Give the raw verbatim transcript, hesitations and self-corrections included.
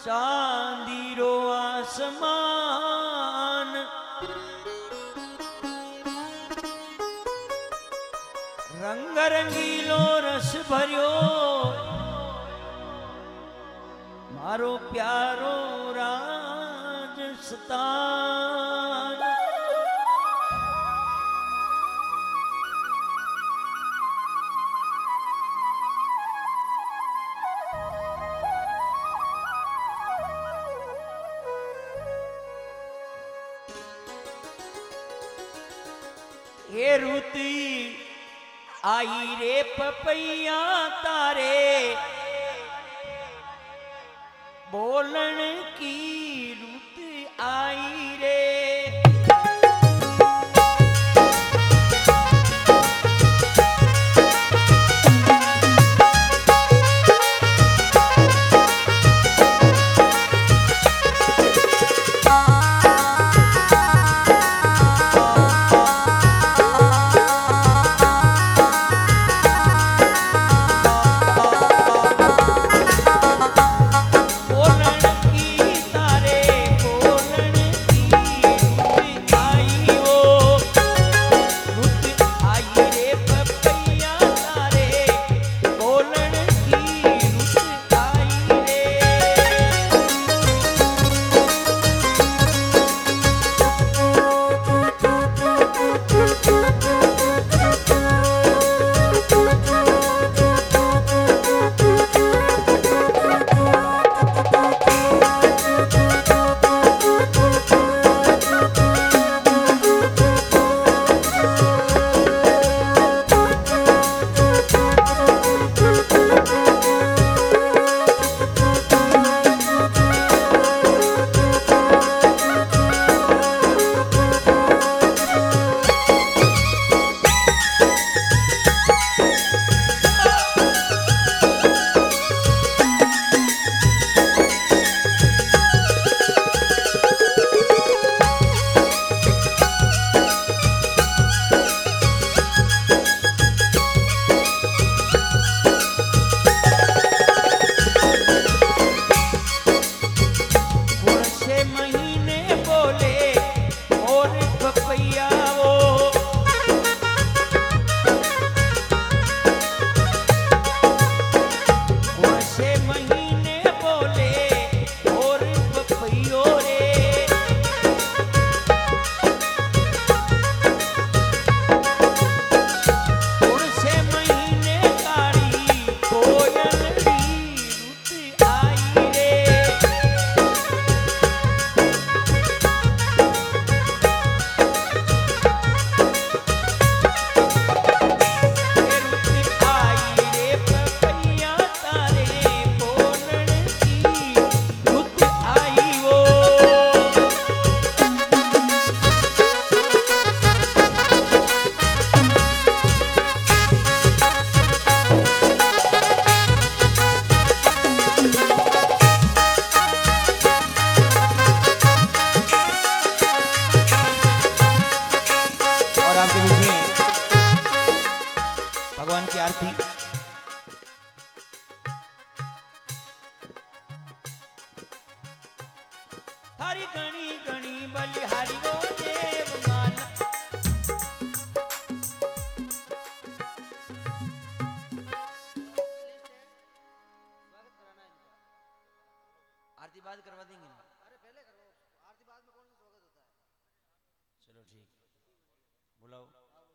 चांदीरो आसमान रंग रंगीलो रस भरियो मारो प्यारो राजस्थान। ये रुती आई रे पपैया तारे बोलन की रुत आई रे। भगवान की आरती। हरि गणी गणी बलिहारी वो देव मान। आरती बाद करवा देंगे ना? अरे पहले करवाओ, आरती बाद में कौन सा स्वागत होता है? चलो ठीक, बुलाओ।